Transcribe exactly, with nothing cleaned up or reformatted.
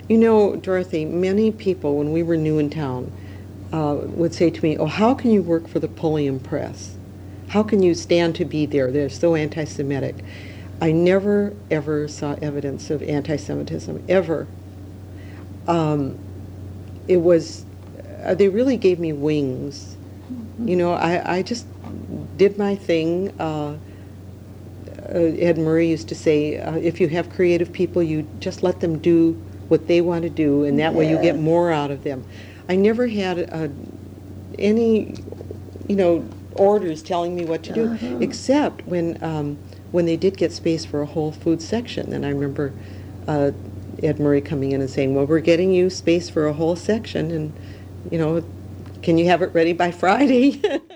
You know, Dorothy, many people, when we were new in town, uh, would say to me, oh, how can you work for the Pulliam Press? How can you stand to be there? They're so anti-Semitic. I never, ever saw evidence of anti-Semitism, ever. Um, it was, uh, they really gave me wings. Mm-hmm. You know, I, I just did my thing. Uh, uh, Ed Murray used to say, uh, if you have creative people, you just let them do what they want to do, and that yes. way you get more out of them. I never had uh, any, you know, orders telling me what to do, uh-huh. except when um, when they did get space for a Whole Foods section. And I remember uh, Ed Murray coming in and saying, well, we're getting you space for a whole section, and, you know, can you have it ready by Friday?